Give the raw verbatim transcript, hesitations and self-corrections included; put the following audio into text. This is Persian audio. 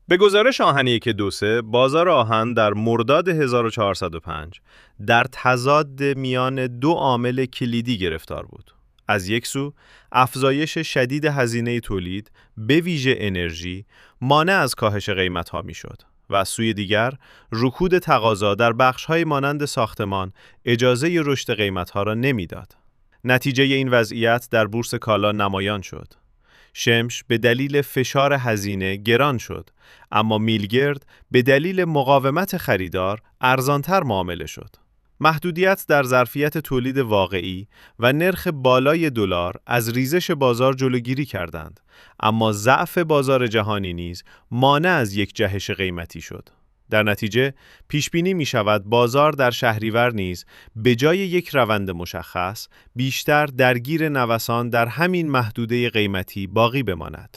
به گزارش آهن یک دو سه، بازار آهن در مرداد هزار و چهارصد و پنج در تضاد میان دو عامل کلیدی گرفتار بود. از یک سو، افزایش شدید هزینه تولید به ویژه انرژی مانع از کاهش قیمت‌ها می‌شد و از سوی دیگر، رکود تقاضا در بخش‌های مانند ساختمان اجازه رشد قیمت‌ها را نمی‌داد. نتیجه این وضعیت در بورس کالا نمایان شد. شمش به دلیل فشار هزینه گران شد، اما میلگرد به دلیل مقاومت خریدار ارزانتر معامله شد. محدودیت در ظرفیت تولید واقعی و نرخ بالای دلار از ریزش بازار جلوگیری کردند، اما ضعف بازار جهانی نیز مانع از یک جهش قیمتی شد. در نتیجه پیش بینی می شود بازار در شهریور نیز به جای یک روند مشخص بیشتر درگیر نوسان در همین محدوده قیمتی باقی بماند.